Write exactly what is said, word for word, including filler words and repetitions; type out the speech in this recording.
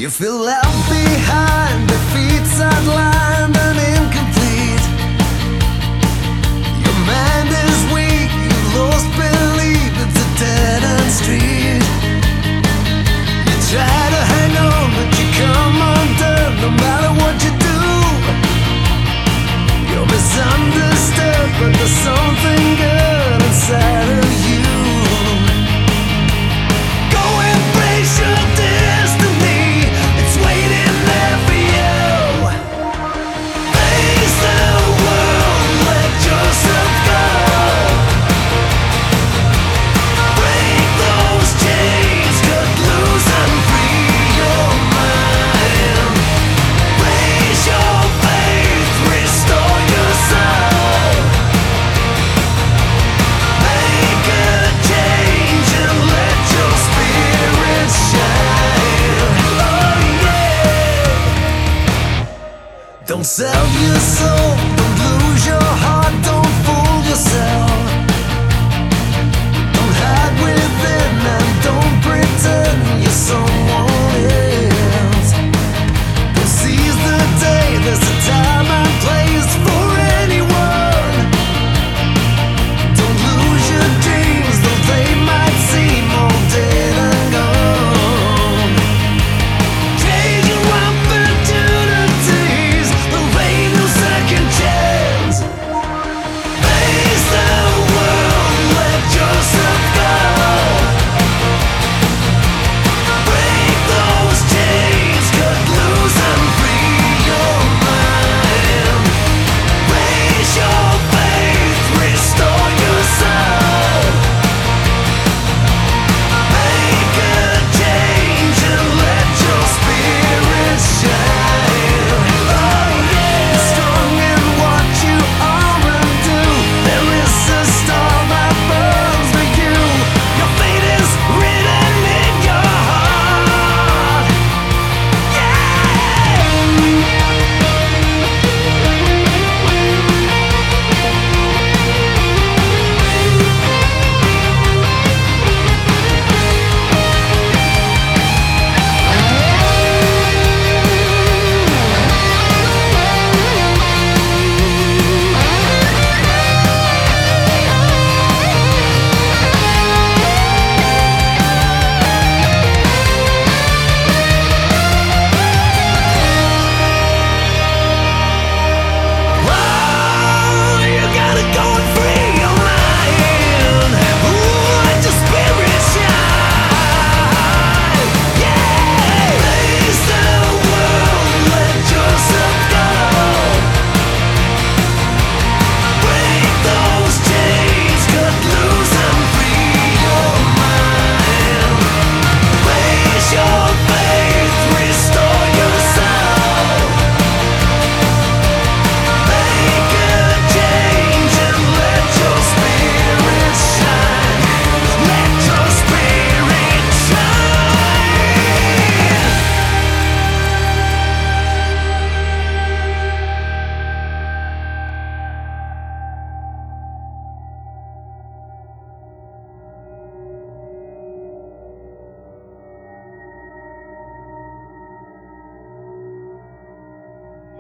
You feel left behind, defeat sidelined and incomplete. Your mind is weak, you lost belief, it's a dead-end street. You try to hang on, but you come undone no matter what you do. You're misunderstood, but there's something good inside of you. Go embrace your destiny, it's waiting there for you. Face the world, let yourself go. Break those chains, cut loose and free your mind. Raise your faith, restore your soul. Make a change and let your spirit shine. Oh yeah. Don't sell your soul